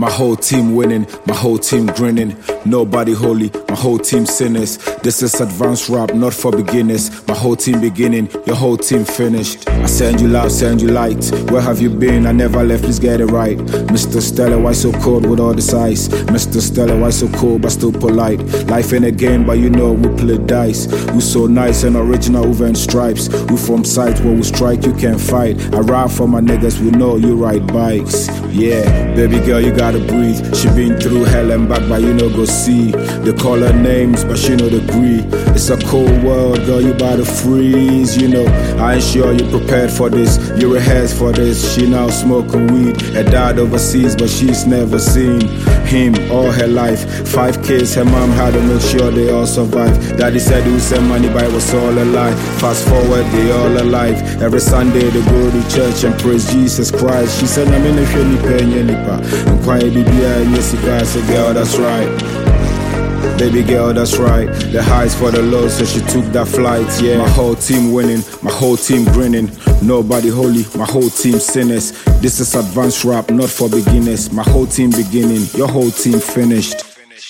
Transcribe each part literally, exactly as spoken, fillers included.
My whole team winning, my whole team grinning. Nobody holy, my whole team sinners. This is advanced rap, not for beginners. My whole team beginning, your whole team finished. I send you love, send you light. Where have you been? I never left, please get it right. Mister Stella, why so cold with all this ice? Mister Stella, why so cold but still polite? Life ain't a game, but you know we play dice. We so nice and original, over in stripes. We from sites where we strike, you can't fight. I ride for my niggas, we know you ride bikes. Yeah, baby girl, you gotta breathe. She been through hell and back, but you know go see. They call her names, but she know the agree. It's a cold world, girl, you bout to freeze. You know, I ain't sure you prepared for this. You rehearsed for this. She now smoking weed. Her dad overseas, but she's never seen him all her life. Five kids, her mom had to make sure they all survive. Daddy said he would send money, but it was all a lie. Fast forward, they all alive. Every Sunday they go to church and praise Jesus Christ. She said, I'm in a shady pen, and quiet B B I, yes, I said, girl, that's right. Baby girl, that's right. The highs for the lows, so she took that flight, yeah. My whole team winning, my whole team grinning. Nobody holy, my whole team sinners. This is advanced rap, not for beginners. My whole team beginning, your whole team finished.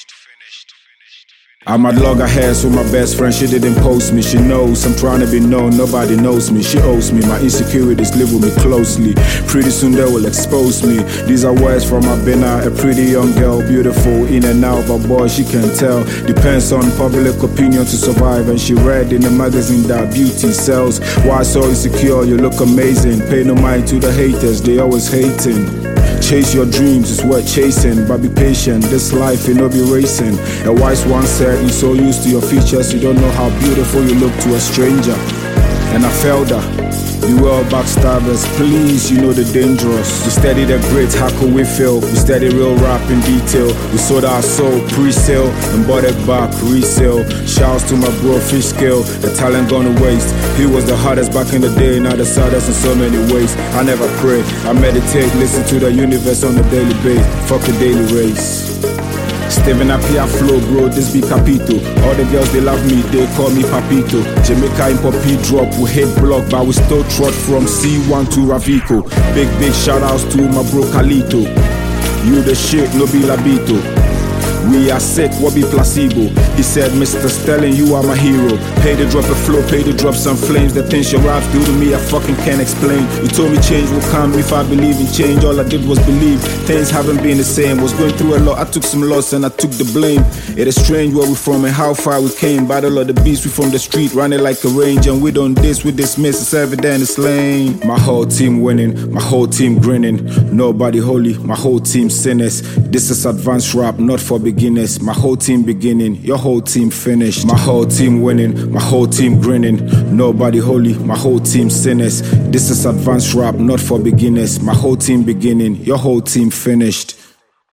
I'm at loggerheads with my best friend, she didn't post me. She knows I'm trying to be known, nobody knows me. She owes me, my insecurities live with me closely. Pretty soon they will expose me. These are words from Abena, a pretty young girl, beautiful in and out, but boy she can tell. Depends on public opinion to survive. And she read in the magazine that beauty sells. Why so insecure, you look amazing. Pay no mind to the haters, they always hating. Chase your dreams, it's worth chasing, but be patient, this life ain't no be racing. A wise one said, you're so used to your features, you don't know how beautiful you look to a stranger. And I felt her. Beware backstabbers, please, you know the dangerous. We steady the great, how could we fail? We steady real rap in detail. We sold our soul, pre-sale, and bought it back, resale. Shouts to my bro, Fish Scale, the talent gone to waste. He was the hardest back in the day, now the saddest in so many ways. I never pray, I meditate, listen to the universe on a daily basis. Fuck the daily race. Steven Apia flow, bro, this be Capito. All the girls, they love me, they call me Papito. Jamaica in Poppy drop, we hate block, but we still trot from C one to Ravico. Big, big shout outs to my bro Calito. You the shit, no be Labito. We are sick, what be placebo? He said, Mister Stelling, you are my hero. Pay to drop a flow, pay to drop some flames. The things your raps do to me, I fucking can't explain. You told me change will come if I believe in change. All I did was believe, things haven't been the same. Was going through a lot, I took some loss and I took the blame. It is strange where we from and how far we came. Battle of the beast, we from the street, running like a range. And we don't diss, we dismiss, it's evident it's lame. My whole team winning, my whole team grinning. Nobody holy, my whole team sinners. This is advanced rap, not for beginners. My whole team beginning, your whole team finished. My whole team winning, my whole team grinning. Nobody holy, my whole team sinners. This is advanced rap, not for beginners. My whole team beginning, your whole team finished.